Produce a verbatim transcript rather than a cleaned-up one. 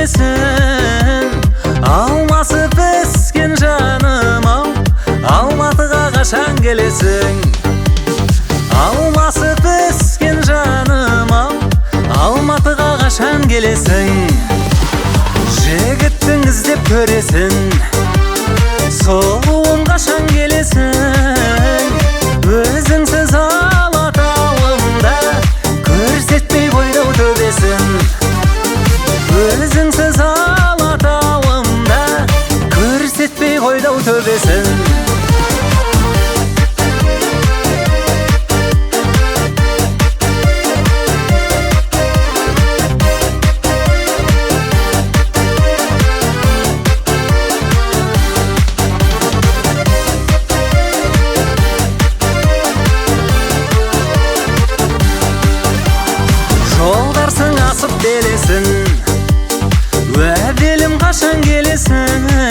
келесің? Алмасы піскен жаным ау, Алматыға қашан келесің? Алмасы піскен жаным ау, Алматыға қашан келесің? Жігіттің іздеп көресің, сұлуым қашан келесің? Өзіңсіз Алатауымда көрсетпей қойдау төбесін. Өзіңсіз Алатауымда көрсетпей қойдау төбесін. Жолдарсың асып белесін, уәделім қашан келесің?